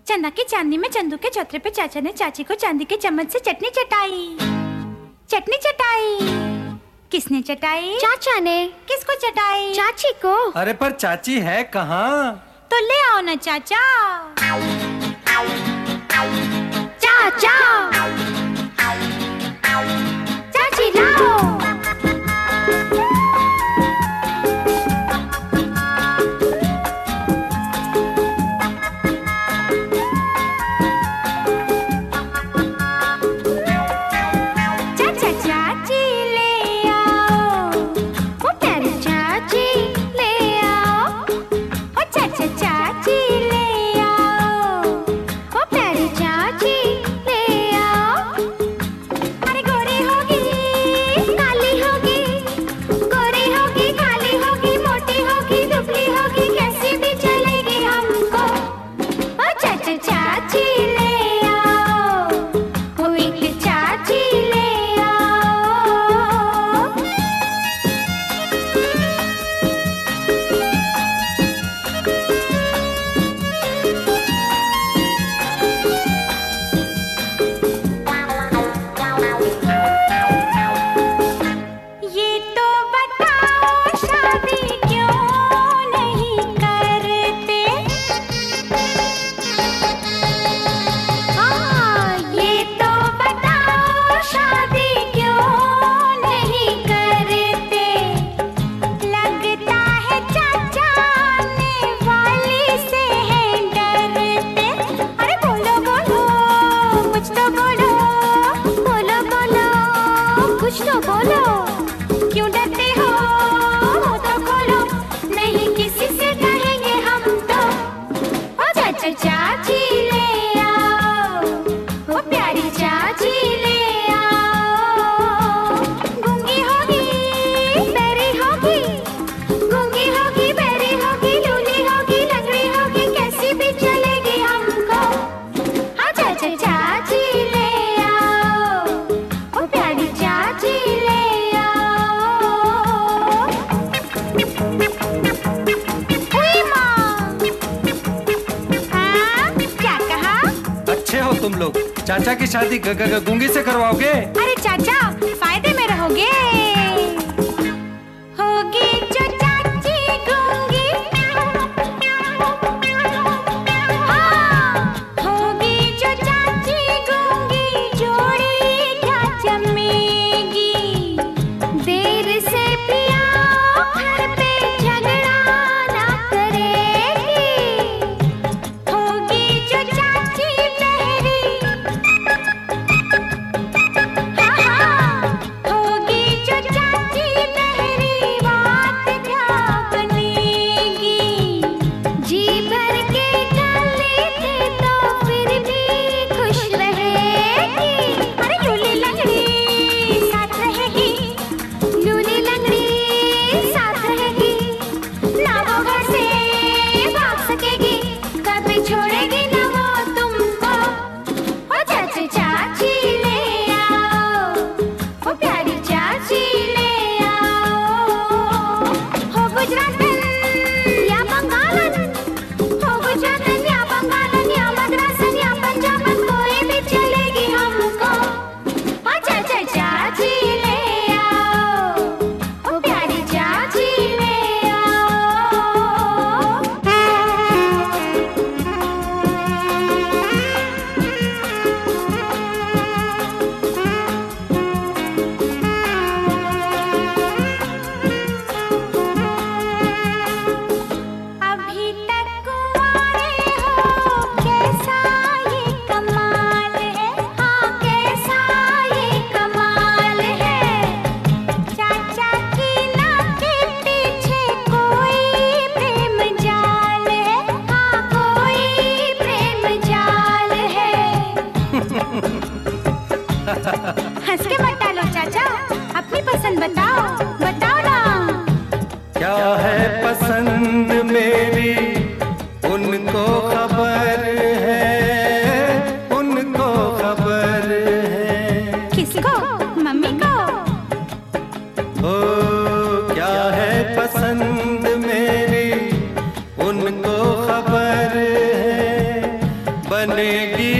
चंदा की चांदी में चंदू के चौतरे पे चाचा ने चाची को चांदी के चम्मच से चटनी चटाई। चटनी चटाई किसने चटाई? चाचा ने। किसको चटाई? चाची को। अरे पर चाची है कहाँ? तो ले आओ ना चाचा। चाचा चाची लाओ। तुम लोग चाचा की शादी गूंगी से करवाओगे? अरे चाचा फायदे में रहोगे। होगी जो चाची गूंगी, हाँ, होगी जो चाची गूंगी, जोड़ी क्या जमेगी। देर से पिया घर पे झगड़ा ना करेगी। होगी जो चाची हंस के मत डालो चाचा, अपनी पसंद बताओ, बताओ ना। क्या है पसंद मेरी उनको खबर है, उनको खबर है। किसको? मम्मी को। ओ क्या है पसंद मेरी उनको खबर है, बनेगी